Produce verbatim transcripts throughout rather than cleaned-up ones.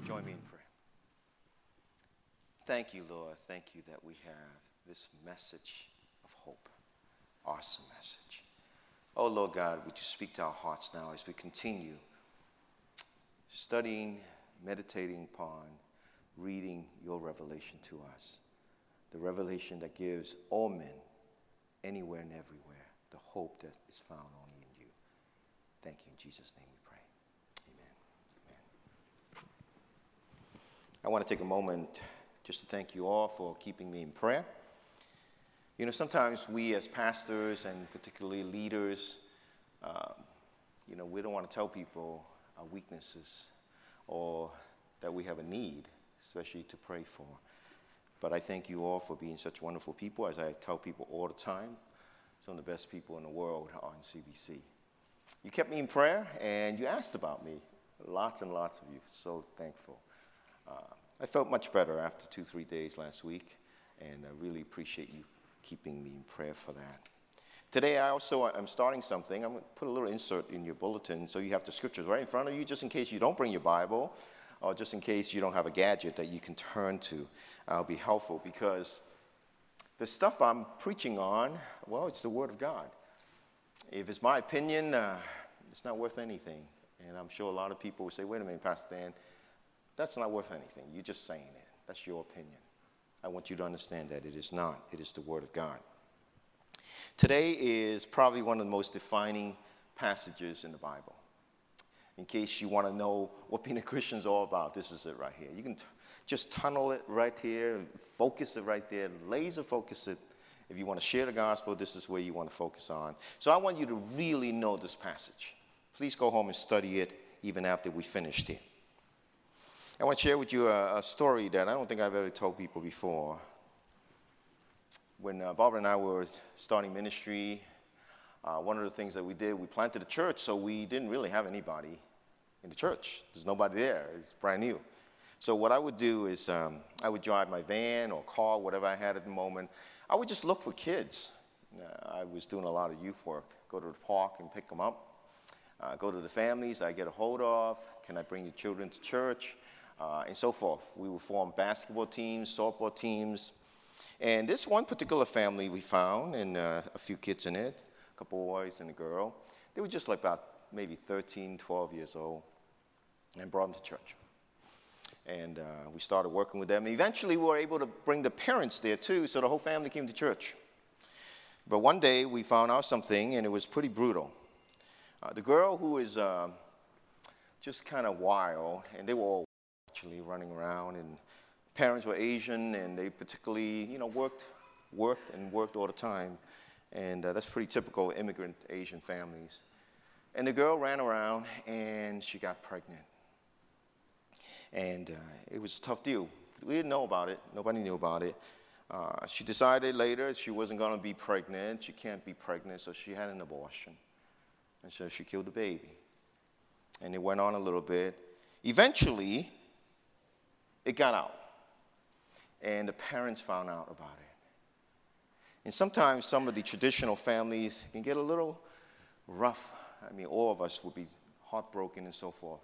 Join me in prayer. Thank you, Lord. Thank you that we have this message of hope. Awesome message. Oh, Lord God, would you speak to our hearts now as we continue studying, meditating upon, reading your revelation to us. The revelation that gives all men, anywhere and everywhere, the hope that is found only in you. Thank you. In Jesus' name we pray. Amen. Amen. I want to take a moment just to thank you all for keeping me in prayer. You know, sometimes we as pastors and particularly leaders, um, you know, we don't want to tell people our weaknesses or that we have a need, especially to pray for. But I thank you all for being such wonderful people. As I tell people all the time, some of the best people in the world are in C B C. You kept me in prayer, and you asked about me. Lots and lots of you. So thankful. Uh, I felt much better after two, three days last week, and I really appreciate you keeping me in prayer for that. Today, I also am starting something. I'm going to put a little insert in your bulletin so you have the scriptures right in front of you, just in case you don't bring your Bible, or just in case you don't have a gadget that you can turn to. I'll be helpful because the stuff I'm preaching on, well, it's the Word of God. If it's my opinion, uh, it's not worth anything. And I'm sure a lot of people will say, wait a minute, Pastor Dan, that's not worth anything. You're just saying it. That's your opinion. I want you to understand that it is not. It is the Word of God. Today is probably one of the most defining passages in the Bible. In case you want to know what being a Christian is all about, this is it right here. You can t- just tunnel it right here, focus it right there, laser focus it. If you want to share the gospel, this is where you want to focus on. So I want you to really know this passage. Please go home and study it even after we finished it. I want to share with you a, a story that I don't think I've ever told people before. When uh, Barbara and I were starting ministry, uh, one of the things that we did, we planted a church, so we didn't really have anybody in the church. There's nobody there. It's brand new. So what I would do is um, I would drive my van or car, whatever I had at the moment. I would just look for kids. Uh, I was doing a lot of youth work. Go to the park and pick them up. Uh, go to the families I get a hold of. Can I bring your children to church? Uh, and so forth. We would form basketball teams, softball teams. And this one particular family we found, and uh, a few kids in it, a couple boys and a girl. They were just like about maybe thirteen, twelve years old, and brought them to church. And uh, we started working with them. Eventually, we were able to bring the parents there, too, so the whole family came to church. But one day, we found out something, and it was pretty brutal. Uh, the girl who is uh, just kind of wild, and they were all actually running around, and parents were Asian, and they particularly, you know, worked, worked and worked all the time, and uh, that's pretty typical immigrant Asian families. And the girl ran around, and she got pregnant, and uh, it was a tough deal. We didn't know about it. Nobody knew about it. Uh, she decided later she wasn't going to be pregnant. She can't be pregnant, so she had an abortion, and so she killed the baby. And it went on a little bit. Eventually, it got out, and the parents found out about it. And sometimes some of the traditional families can get a little rough. I mean, all of us would be heartbroken and so forth.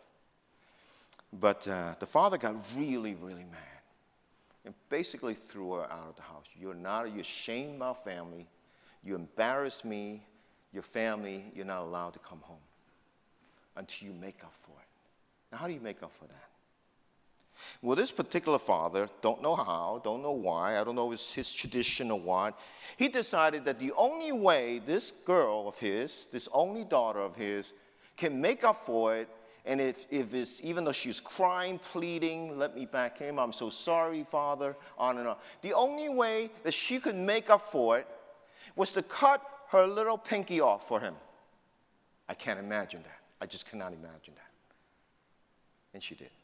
But uh, the father got really, really mad and basically threw her out of the house. You're not, you're shamed our family. You embarrass me, your family. You're not allowed to come home until you make up for it. Now, how do you make up for that? Well, this particular father, don't know how, don't know why, I don't know if it's his tradition or what, he decided that the only way this girl of his, this only daughter of his, can make up for it, and if, if it's, even though she's crying, pleading, let me back him, I'm so sorry, Father, on and on. The only way that she could make up for it was to cut her little pinky off for him. I can't imagine that. I just cannot imagine that. And she did.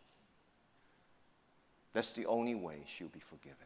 That's the only way she'll be forgiven.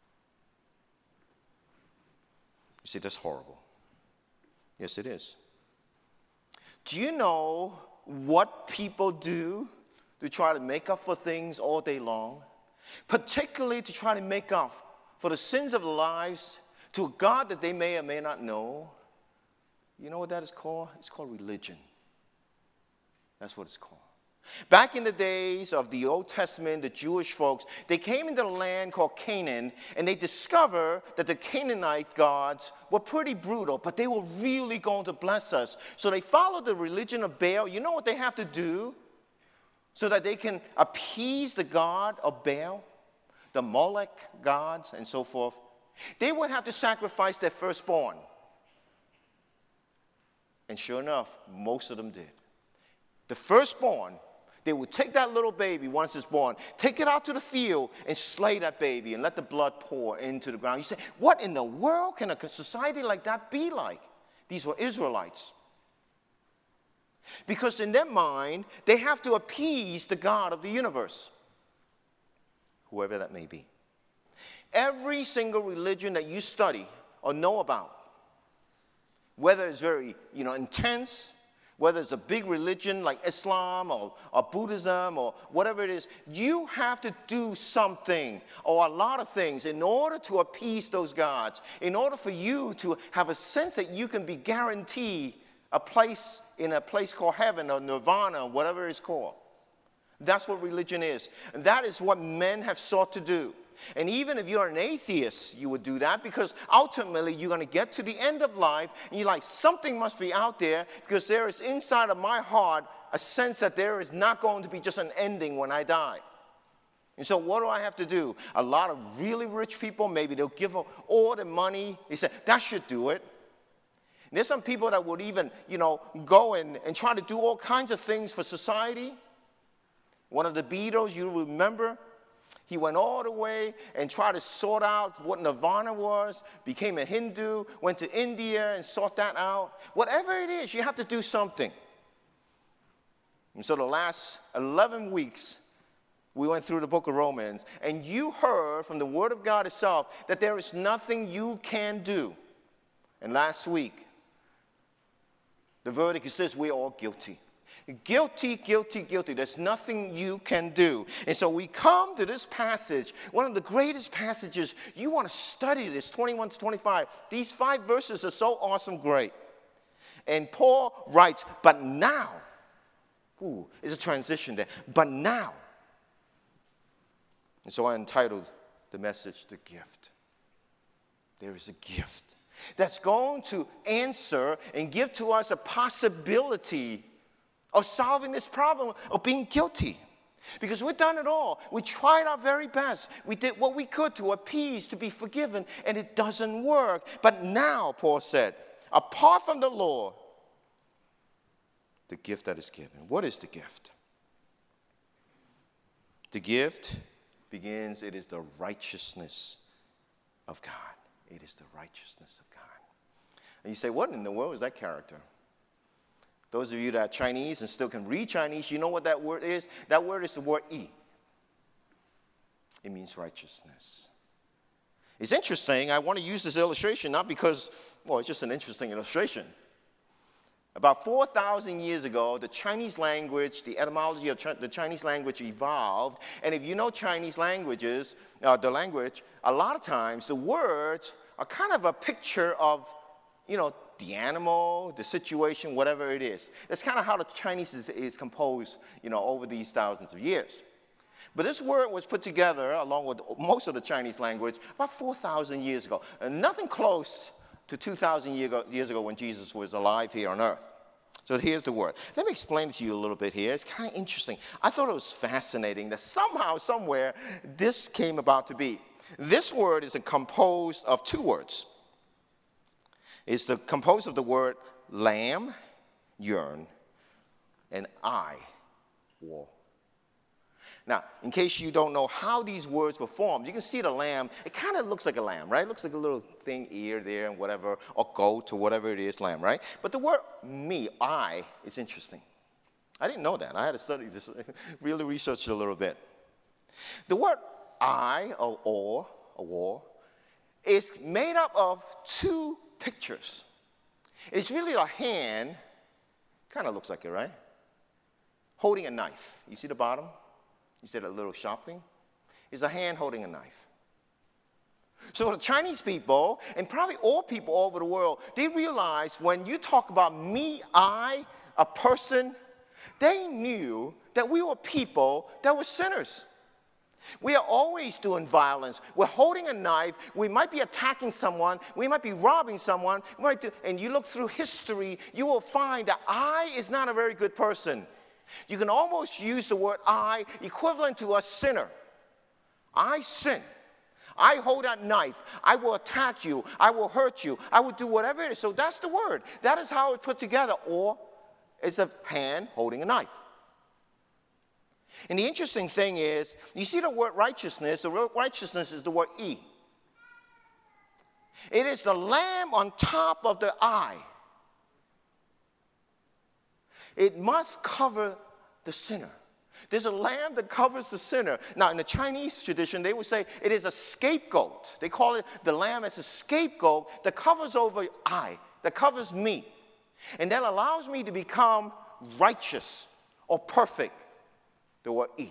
You see, that's horrible. Yes, it is. Do you know what people do to try to make up for things all day long? Particularly to try to make up for the sins of their lives to a God that they may or may not know. You know what that is called? It's called religion. That's what it's called. Back in the days of the Old Testament, the Jewish folks, they came into the land called Canaan, and they discovered that the Canaanite gods were pretty brutal, but they were really going to bless us. So they followed the religion of Baal. You know what they have to do so that they can appease the god of Baal, the Molech gods, and so forth? They would have to sacrifice their firstborn. And sure enough, most of them did. The firstborn, they would take that little baby once it's born, take it out to the field and slay that baby and let the blood pour into the ground. You say, what in the world can a society like that be like? These were Israelites. Because in their mind, they have to appease the God of the universe, whoever that may be. Every single religion that you study or know about, whether it's very, you know, intense, whether it's a big religion like Islam or, or Buddhism or whatever it is, you have to do something or a lot of things in order to appease those gods, in order for you to have a sense that you can be guaranteed a place in a place called heaven or nirvana or whatever it's called. That's what religion is. And that is what men have sought to do. And even if you're an atheist, you would do that because ultimately you're going to get to the end of life and you're like, something must be out there because there is inside of my heart a sense that there is not going to be just an ending when I die. And so what do I have to do? A lot of really rich people, maybe they'll give up all the money. They say, that should do it. And there's some people that would even, you know, go and, and try to do all kinds of things for society. One of the Beatles, you remember? He went all the way and tried to sort out what nirvana was, became a Hindu, went to India and sought that out. Whatever it is, you have to do something. And so the last eleven weeks, we went through the book of Romans, and you heard from the Word of God itself that there is nothing you can do. And last week, the verdict says we're all guilty. Guilty, guilty, guilty. There's nothing you can do. And so we come to this passage, one of the greatest passages. You want to study this, twenty-one to twenty-five. These five verses are so awesome, great. And Paul writes, but now, ooh, there's a transition there, but now. And so I entitled the message, The Gift. There is a gift that's going to answer and give to us a possibility of solving this problem of being guilty. Because we've done it all. We tried our very best. We did what we could to appease, to be forgiven, and it doesn't work. But now, Paul said, apart from the law, the gift that is given. What is the gift? The gift begins, it is the righteousness of God. It is the righteousness of God. And you say, what in the world is that character? Those of you that are Chinese and still can read Chinese, you know what that word is? That word is the word yi. It means righteousness. It's interesting. I want to use this illustration not because, well, it's just an interesting illustration. About four thousand years ago, the Chinese language, the etymology of the Chinese language evolved. And if you know Chinese languages, uh, the language, a lot of times the words are kind of a picture of, you know, the animal, the situation, whatever it is. That's kind of how the Chinese is, is composed, you know, over these thousands of years. But this word was put together, along with most of the Chinese language, about four thousand years ago. And nothing close to two thousand years ago when Jesus was alive here on earth. So here's the word. Let me explain it to you a little bit here. It's kind of interesting. I thought it was fascinating that somehow, somewhere, this came about to be. This word is composed of two words. It's the, composed of the word lamb, yearn, and I, war. Now, in case you don't know how these words were formed, you can see the lamb. It kind of looks like a lamb, right? It looks like a little thing, ear there and whatever, or goat or whatever it is, lamb, right? But the word me, I, is interesting. I didn't know that. I had to study this, really research it a little bit. The word I, or or, or war, is made up of two pictures. It's really a hand, kind of looks like it, right? Holding a knife. You see the bottom? You see that little sharp thing? It's a hand holding a knife. So the Chinese people, and probably all people all over the world, they realize when you talk about me, I, a person, They knew that we were people that were sinners. We are always doing violence. We're holding a knife. We might be attacking someone. We might be robbing someone. We might do, and you look through history, you will find that I is not a very good person. You can almost use the word I equivalent to a sinner. I sin. I hold that knife. I will attack you. I will hurt you. I will do whatever it is. So that's the word. That is how it's put together. Or it's a hand holding a knife. And the interesting thing is, you see the word righteousness, the word righteousness is the word E. It is the lamb on top of the I. It must cover the sinner. There's a lamb that covers the sinner. Now, in the Chinese tradition, they would say it is a scapegoat. They call it the lamb as a scapegoat that covers over I, that covers me. And that allows me to become righteous or perfect. The word E.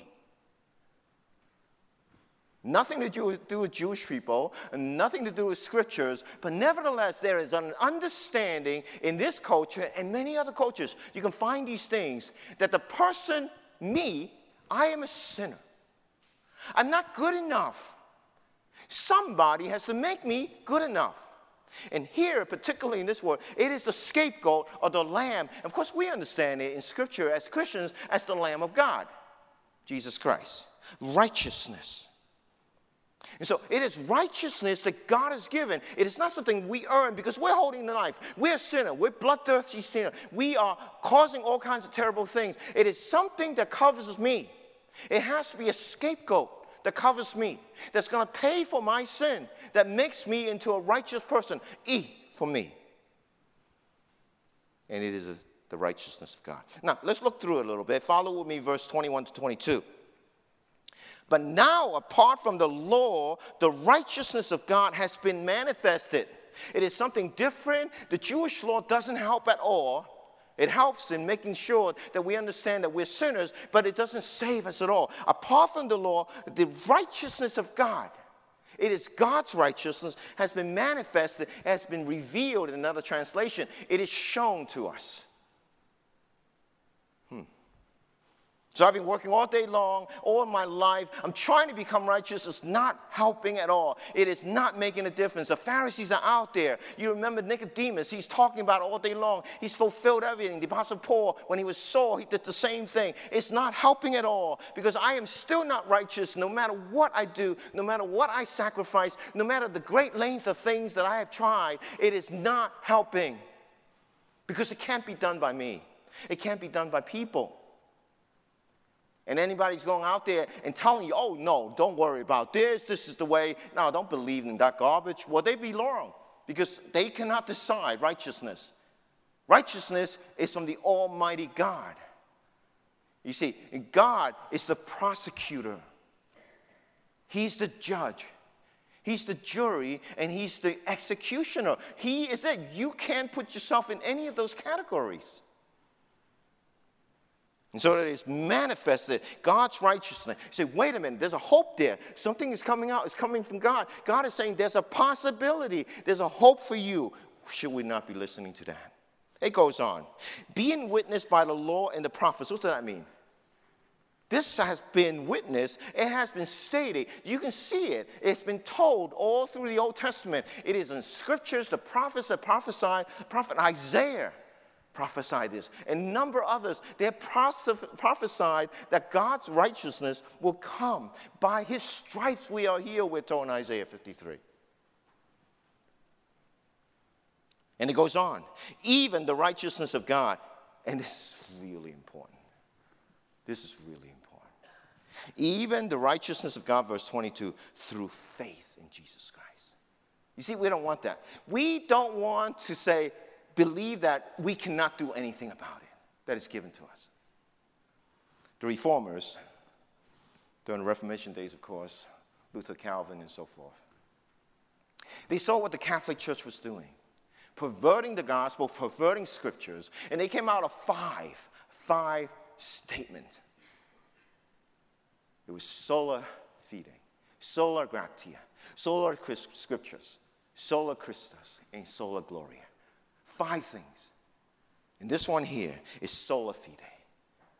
Nothing to do with, do with Jewish people, and nothing to do with scriptures, but nevertheless, there is an understanding in this culture and many other cultures. You can find these things that the person, me, I am a sinner. I'm not good enough. Somebody has to make me good enough. And here, particularly in this word, it is the scapegoat or the lamb. Of course, we understand it in Scripture as Christians as the Lamb of God. Jesus Christ. Righteousness. And so it is righteousness that God has given. It is not something we earn because we're holding the knife. We're a sinner. We're bloodthirsty sinner. We are causing all kinds of terrible things. It is something that covers me. It has to be a scapegoat that covers me, that's going to pay for my sin, that makes me into a righteous person. E for me. And it is a the righteousness of God. Now, let's look through it a little bit. Follow with me verse twenty-one to twenty-two. But now, apart from the law, the righteousness of God has been manifested. It is something different. The Jewish law doesn't help at all. It helps in making sure that we understand that we're sinners, but it doesn't save us at all. Apart from the law, the righteousness of God, it is God's righteousness, has been manifested, has been revealed in another translation. It is shown to us. So I've been working all day long, all my life. I'm trying to become righteous. It's not helping at all. It is not making a difference. The Pharisees are out there. You remember Nicodemus. He's talking about it all day long. He's fulfilled everything. The Apostle Paul, when he was Saul, he did the same thing. It's not helping at all because I am still not righteous no matter what I do, no matter what I sacrifice, no matter the great length of things that I have tried. It is not helping because it can't be done by me. It can't be done by people. And anybody's going out there and telling you, oh, no, don't worry about this. This is the way. No, don't believe in that garbage. Well, they be wrong because they cannot decide righteousness. Righteousness is from the Almighty God. You see, God is the prosecutor. He's the judge. He's the jury, and he's the executioner. He is it. You can't put yourself in any of those categories. And so that it's manifested, God's righteousness. You say, wait a minute, there's a hope there. Something is coming out, it's coming from God. God is saying there's a possibility, there's a hope for you. Should we not be listening to that? It goes on. Being witnessed by the law and the prophets. What does that mean? This has been witnessed. It has been stated. You can see it. It's been told all through the Old Testament. It is in scriptures, the prophets that prophesied, prophet Isaiah prophesied this, and a number of others. They have prophesied that God's righteousness will come. By his stripes we are healed, we're told in Isaiah fifty-three. And it goes on. Even the righteousness of God, and this is really important. This is really important. Even the righteousness of God, verse twenty-two, through faith in Jesus Christ. You see, we don't want that. We don't want to say, believe that we cannot do anything about it, that is given to us. The reformers, during the Reformation days, of course, Luther, Calvin, and so forth, they saw what the Catholic Church was doing, perverting the gospel, perverting scriptures, and they came out of five, five statements. It was sola fide, sola gratia, sola scriptures, sola Christus, and sola gloria. Five things. And this one here is sola fide.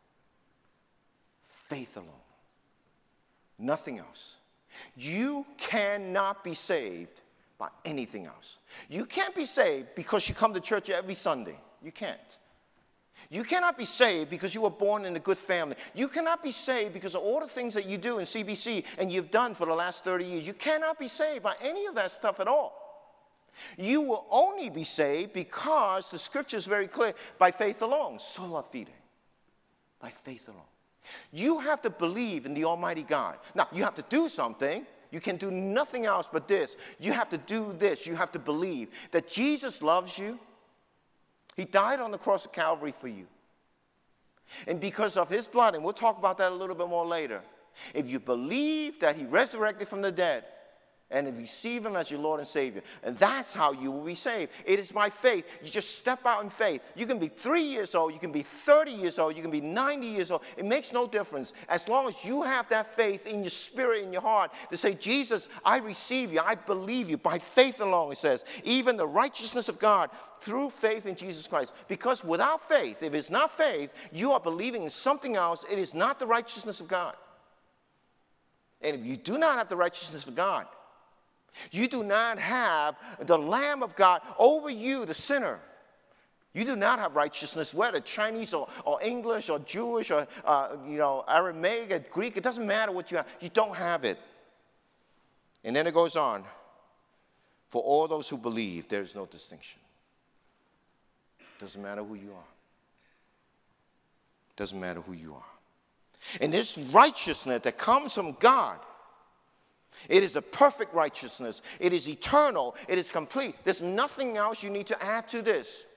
Faith alone. Nothing else. You cannot be saved by anything else. You can't be saved because you come to church every Sunday. You can't. You cannot be saved because you were born in a good family. You cannot be saved because of all the things that you do in C B C and you've done for the last thirty years. You cannot be saved by any of that stuff at all. You will only be saved because the scripture is very clear, by faith alone, sola fide, by faith alone. You have to believe in the Almighty God. Now, you have to do something. You can do nothing else but this. You have to do this. You have to believe that Jesus loves you. He died on the cross of Calvary for you. And because of his blood, and we'll talk about that a little bit more later, if you believe that he resurrected from the dead, and if you receive him as your Lord and Savior, and that's how you will be saved. It is by faith. You just step out in faith. You can be three years old, you can be thirty years old, you can be ninety years old. It makes no difference. As long as you have that faith in your spirit, in your heart, to say, Jesus, I receive you, I believe you, by faith alone, it says, even the righteousness of God through faith in Jesus Christ. Because without faith, if it's not faith, you are believing in something else. It is not the righteousness of God. And if you do not have the righteousness of God, you do not have the Lamb of God over you, the sinner. You do not have righteousness, whether Chinese or, or English or Jewish or uh, you know, Aramaic or Greek. It doesn't matter what you have. You don't have it. And then it goes on. For all those who believe, there is no distinction. Doesn't matter who you are. Doesn't matter who you are. And this righteousness that comes from God, it is a perfect righteousness. It is eternal. It is complete. There's nothing else you need to add to this.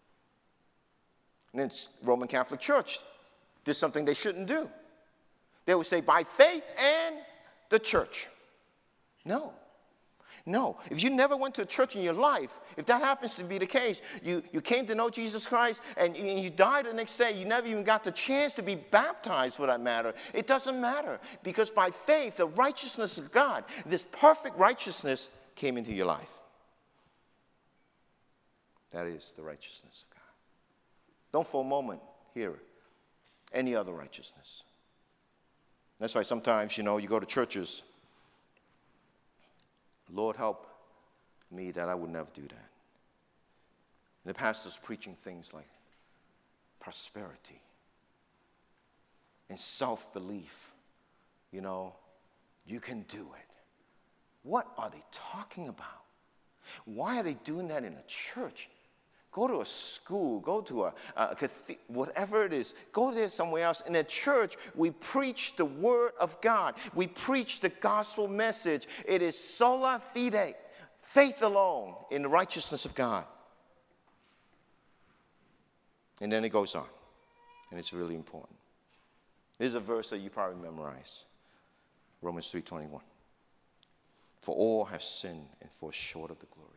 And it's Roman Catholic Church did something they shouldn't do. They would say by faith and the church. No. No. If you never went to a church in your life, if that happens to be the case, you, you came to know Jesus Christ and, and you died the next day, you never even got the chance to be baptized for that matter. It doesn't matter because by faith, the righteousness of God, this perfect righteousness came into your life. That is the righteousness of God. Don't for a moment hear any other righteousness. That's why sometimes, you know, you go to churches, Lord, help me that I would never do that. And the pastor's preaching things like prosperity and self-belief. You know, you can do it. What are they talking about? Why are they doing that in a church? Go to a school, go to a, a cathedral, whatever it is. Go there somewhere else. In a church, we preach the word of God. We preach the gospel message. It is sola fide, faith alone in the righteousness of God. And then it goes on, and it's really important. There's a verse that you probably memorize, Romans three twenty-one. For all have sinned and fall short of the glory.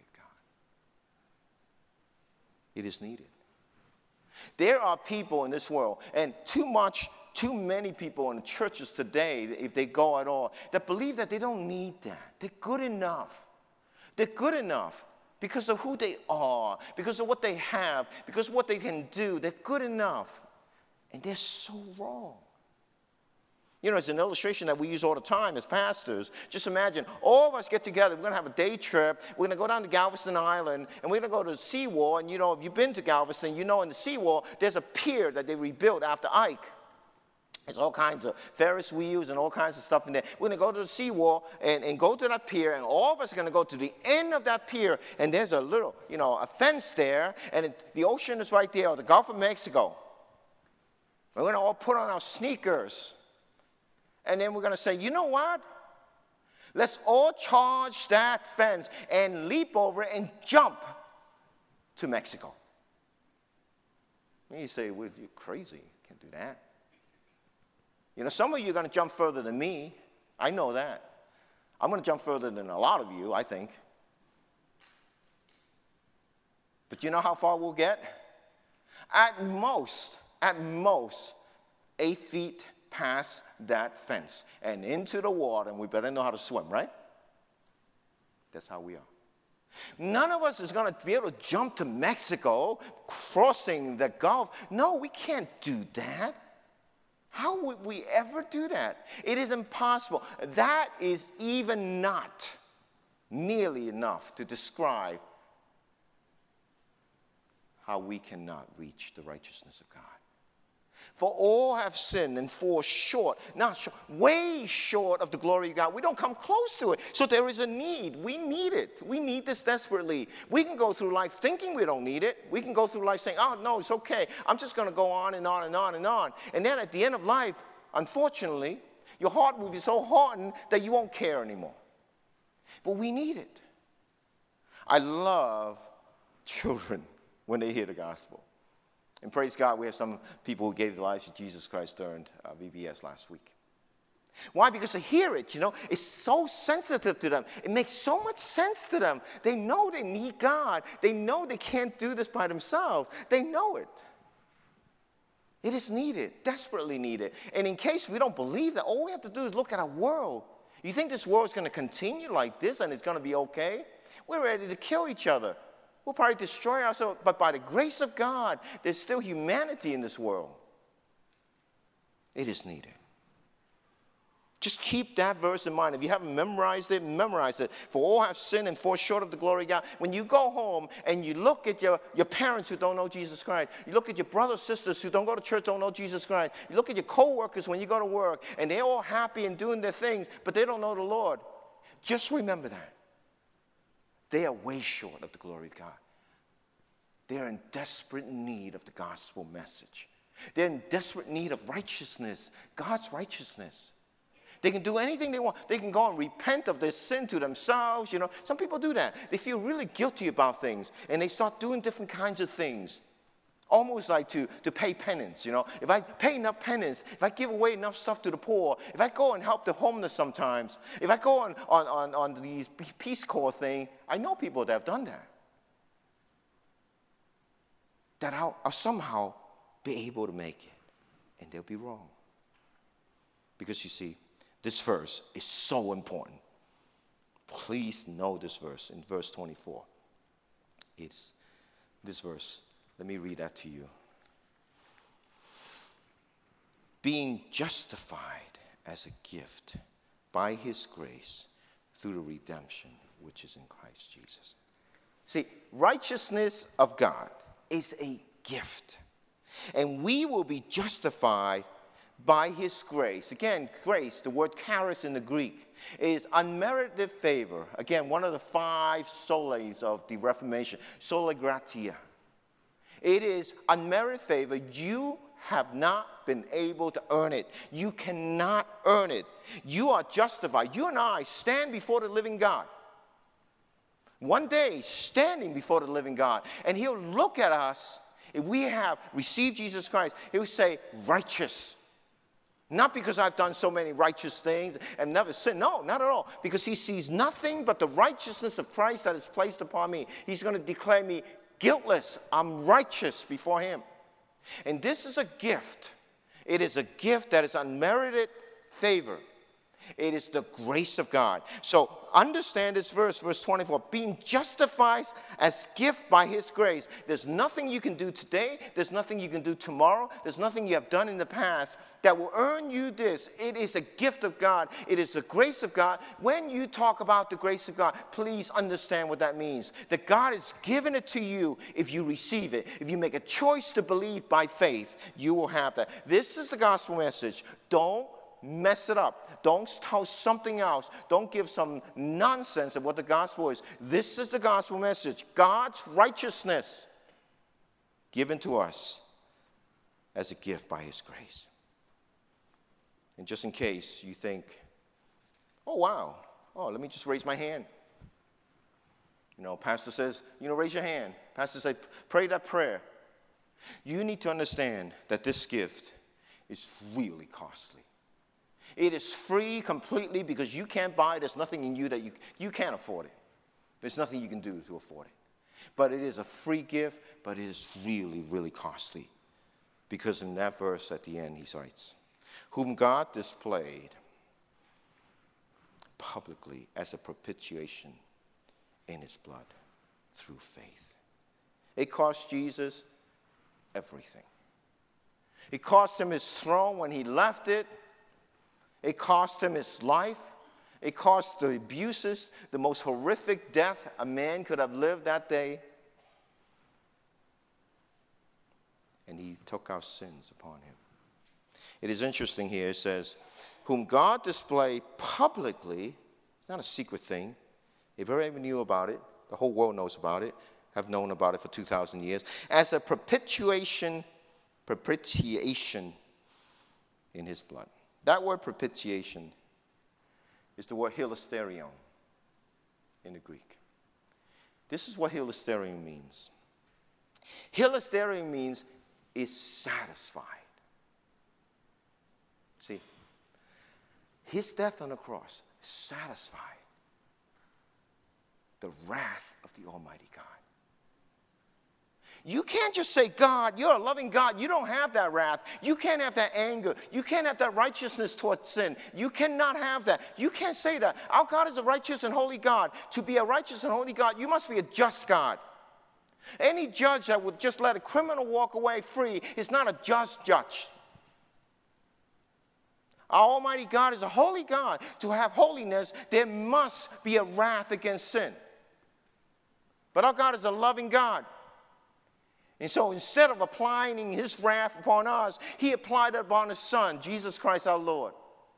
It is needed. There are people in this world, and too much, too many people in the churches today, if they go at all, that believe that they don't need that. They're good enough. They're good enough because of who they are, because of what they have, because of what they can do. They're good enough. And they're so wrong. You know, it's an illustration that we use all the time as pastors. Just imagine, all of us get together. We're going to have a day trip. We're going to go down to Galveston Island, and we're going to go to the seawall. And, you know, if you've been to Galveston, you know in the seawall, there's a pier that they rebuilt after Ike. There's all kinds of Ferris wheels and all kinds of stuff in there. We're going to go to the seawall and, and go to that pier, and all of us are going to go to the end of that pier, and there's a little, you know, a fence there, and it, the ocean is right there, or the Gulf of Mexico. We're going to all put on our sneakers. And then we're going to say, you know what? Let's all charge that fence and leap over it and jump to Mexico. And you say, well, you're crazy. You can't do that. You know, some of you are going to jump further than me. I know that. I'm going to jump further than a lot of you, I think. But you know how far we'll get? At most, at most, eight feet past that fence and into the water, and we better know how to swim, right? That's how we are. None of us is going to be able to jump to Mexico, crossing the Gulf. No, we can't do that. How would we ever do that? It is impossible. That is even not nearly enough to describe how we cannot reach the righteousness of God. For all have sinned and fall short, not short, way short of the glory of God. We don't come close to it. So there is a need. We need it. We need this desperately. We can go through life thinking we don't need it. We can go through life saying, oh, no, it's okay. I'm just going to go on and on and on and on. And then at the end of life, unfortunately, your heart will be so hardened that you won't care anymore. But we need it. I love children when they hear the gospel. And praise God, we have some people who gave their lives to Jesus Christ during uh, V B S last week. Why? Because they hear it, you know. It's so sensitive to them. It makes so much sense to them. They know they need God. They know they can't do this by themselves. They know it. It is needed, desperately needed. And in case we don't believe that, all we have to do is look at our world. You think this world is going to continue like this and it's going to be okay? We're ready to kill each other. We'll probably destroy ourselves, but by the grace of God, there's still humanity in this world. It is needed. Just keep that verse in mind. If you haven't memorized it, memorize it. For all have sinned and fall short of the glory of God. When you go home and you look at your, your parents who don't know Jesus Christ, you look at your brothers, sisters who don't go to church, don't know Jesus Christ, you look at your co-workers when you go to work, and they're all happy and doing their things, but they don't know the Lord. Just remember that. They are way short of the glory of God. They are in desperate need of the gospel message. They're in desperate need of righteousness, God's righteousness. They can do anything they want. They can go and repent of their sin to themselves. You know, some people do that. They feel really guilty about things, and they start doing different kinds of things, almost like to, to pay penance. You know, if I pay enough penance, if I give away enough stuff to the poor, if I go and help the homeless sometimes, if I go on, on, on, on these Peace Corps thing, I know people that have done that. That I'll, I'll somehow be able to make it, and they'll be wrong. Because you see, this verse is so important. Please know this verse in verse twenty-four. It's this verse. Let me read that to you. Being justified as a gift by his grace through the redemption which is in Christ Jesus. See, righteousness of God is a gift. And we will be justified by his grace. Again, grace, the word charis in the Greek, is unmerited favor. Again, one of the five solas of the Reformation, sola gratia. It is unmerited favor. You have not been able to earn it. You cannot earn it. You are justified. You and I stand before the living God. One day, standing before the living God, and he'll look at us. If we have received Jesus Christ, he'll say, righteous. Not because I've done so many righteous things and never sinned. No, not at all. Because he sees nothing but the righteousness of Christ that is placed upon me. He's going to declare me guiltless. I'm righteous before him. And this is a gift. It is a gift that is unmerited favor. It is the grace of God. So understand this verse, verse twenty-four. Being justified as gift by his grace. There's nothing you can do today. There's nothing you can do tomorrow. There's nothing you have done in the past that will earn you this. It is a gift of God. It is the grace of God. When you talk about the grace of God, please understand what that means. That God has given it to you if you receive it. If you make a choice to believe by faith, you will have that. This is the gospel message. Don't mess it up. Don't tell something else. Don't give some nonsense of what the gospel is. This is the gospel message. God's righteousness given to us as a gift by his grace. And just in case you think, oh, wow, oh, let me just raise my hand. You know, pastor says, you know, raise your hand. Pastor says, pray that prayer. You need to understand that this gift is really costly. It is free completely because you can't buy it. There's nothing in you that you, you can't afford it. There's nothing you can do to afford it. But it is a free gift, but it is really, really costly. Because in that verse at the end, he writes, whom God displayed publicly as a propitiation in his blood through faith. It cost Jesus everything. It cost him his throne when he left it. It cost him his life. It cost the abuses, the most horrific death a man could have lived that day. And he took our sins upon him. It is interesting here, it says, whom God displayed publicly, it's not a secret thing. If everyone knew about it, the whole world knows about it, have known about it for two thousand years, as a propitiation, propitiation in his blood. That word propitiation is the word hilasterion in the Greek. This is what hilasterion means. Hilasterion means is satisfied. See, his death on the cross satisfied the wrath of the Almighty God. You can't just say, God, you're a loving God. You don't have that wrath. You can't have that anger. You can't have that righteousness towards sin. You cannot have that. You can't say that. Our God is a righteous and holy God. To be a righteous and holy God, you must be a just God. Any judge that would just let a criminal walk away free is not a just judge. Our Almighty God is a holy God. To have holiness, there must be a wrath against sin. But our God is a loving God. And so instead of applying his wrath upon us, he applied it upon his Son, Jesus Christ our Lord.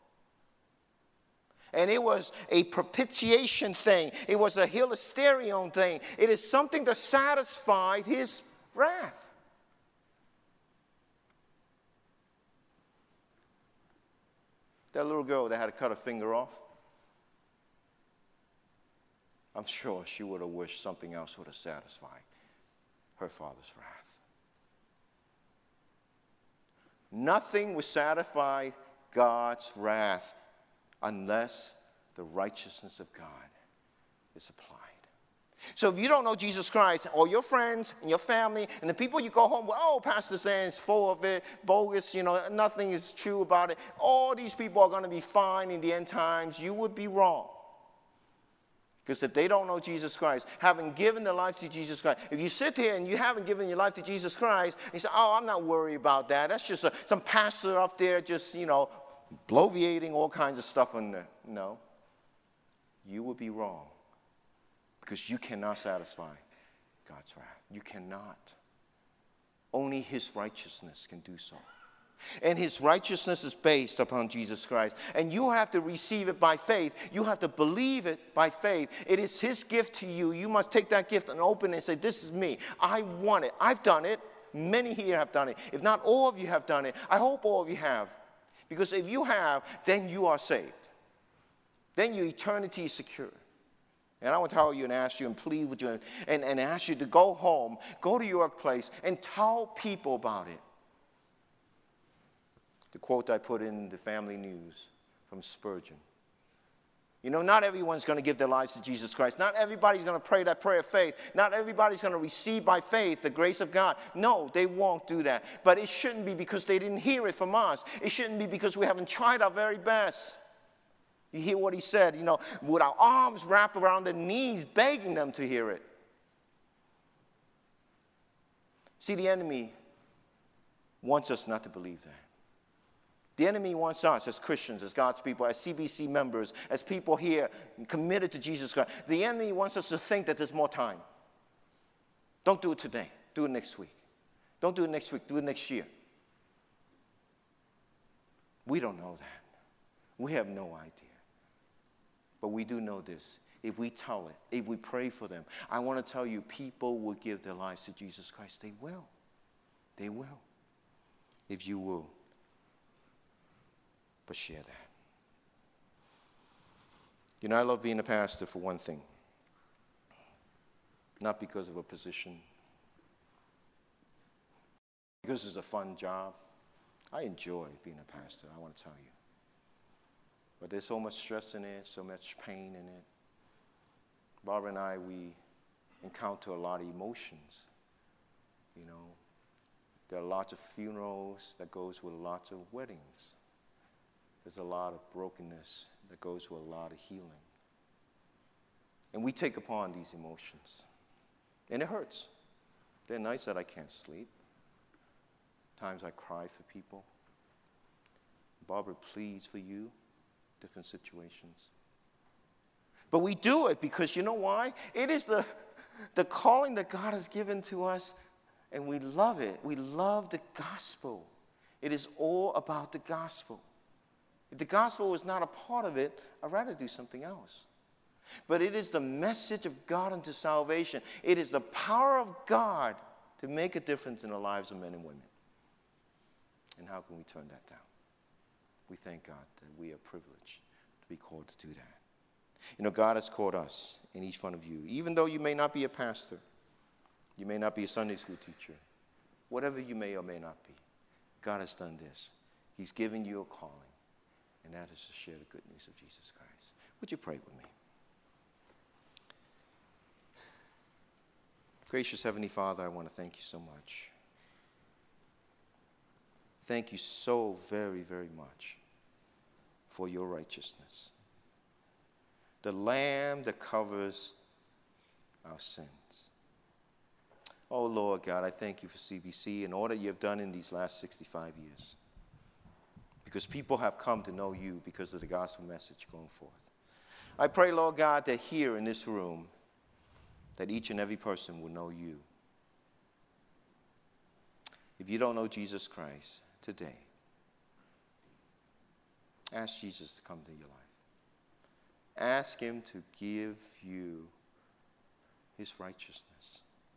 And it was a propitiation thing. It was a hilasterion thing. It is something that satisfied his wrath. That little girl that had to cut her finger off, I'm sure she would have wished something else would have satisfied her father's wrath. Nothing would satisfy God's wrath unless the righteousness of God is applied. So if you don't know Jesus Christ, or your friends and your family and the people you go home with, oh, Pastor Sands is full of it, bogus, you know, nothing is true about it. All these people are going to be fine in the end times. You would be wrong. Because if they don't know Jesus Christ, having given their life to Jesus Christ, if you sit here and you haven't given your life to Jesus Christ, and you say, oh, I'm not worried about that. That's just a, some pastor up there just, you know, bloviating all kinds of stuff in there. No. You would be wrong. Because you cannot satisfy God's wrath. You cannot. Only his righteousness can do so. And his righteousness is based upon Jesus Christ. And you have to receive it by faith. You have to believe it by faith. It is his gift to you. You must take that gift and open it and say, this is me. I want it. I've done it. Many here have done it. If not all of you have done it, I hope all of you have. Because if you have, then you are saved. Then your eternity is secure. And I want to tell you and ask you and plead with you and, and ask you to go home, go to your workplace, and tell people about it. The quote I put in the Family News from Spurgeon. You know, not everyone's going to give their lives to Jesus Christ. Not everybody's going to pray that prayer of faith. Not everybody's going to receive by faith the grace of God. No, they won't do that. But it shouldn't be because they didn't hear it from us. It shouldn't be because we haven't tried our very best. You hear what he said, you know, with our arms wrapped around their knees, begging them to hear it. See, the enemy wants us not to believe that. The enemy wants us as Christians, as God's people, as C B C members, as people here committed to Jesus Christ. The enemy wants us to think that there's more time. Don't do it today. Do it next week. Don't do it next week. Do it next year. We don't know that. We have no idea. But we do know this. If we tell it, if we pray for them, I want to tell you, people will give their lives to Jesus Christ. They will. They will. If you will. But share that. You know, I love being a pastor for one thing. Not because of a position. Because it's a fun job. I enjoy being a pastor, I want to tell you. But there's so much stress in it, so much pain in it. Barbara and I, we encounter a lot of emotions. You know, there are lots of funerals that goes with lots of weddings. There's a lot of brokenness that goes with a lot of healing. And we take upon these emotions. And it hurts. There are nights that I can't sleep. Times I cry for people. Barbara pleads for you, different situations. But we do it because you know why? It is the, the calling that God has given to us, and we love it. We love the gospel. It is all about the gospel. If the gospel was not a part of it, I'd rather do something else. But it is the message of God unto salvation. It is the power of God to make a difference in the lives of men and women. And how can we turn that down? We thank God that we are privileged to be called to do that. You know, God has called us, and each one of you, even though you may not be a pastor, you may not be a Sunday school teacher, whatever you may or may not be, God has done this. He's given you a calling, and that is to share the good news of Jesus Christ. Would you pray with me? Gracious Heavenly Father, I want to thank you so much. Thank you so very, very much for your righteousness. The Lamb that covers our sins. Oh, Lord God, I thank you for C B C and all that you have done in these last sixty-five years. Because people have come to know you because of the gospel message going forth. I pray, Lord God, that here in this room, that each and every person will know you. If you don't know Jesus Christ today, ask Jesus to come to your life. Ask him to give you his righteousness.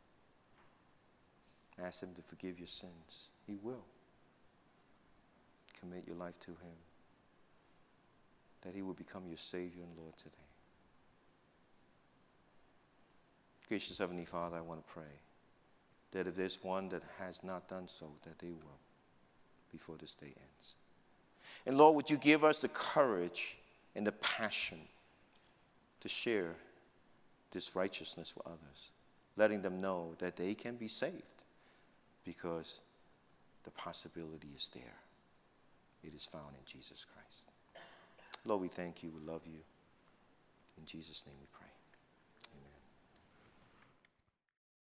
Ask him to forgive your sins. He will. Commit your life to him. That he will become your Savior and Lord today. Gracious Heavenly Father, I want to pray that if there's one that has not done so, that they will before this day ends. And Lord, would you give us the courage and the passion to share this righteousness with others, letting them know that they can be saved because the possibility is there. It is found in Jesus Christ. Lord, we thank you. We love you. In Jesus' name we pray.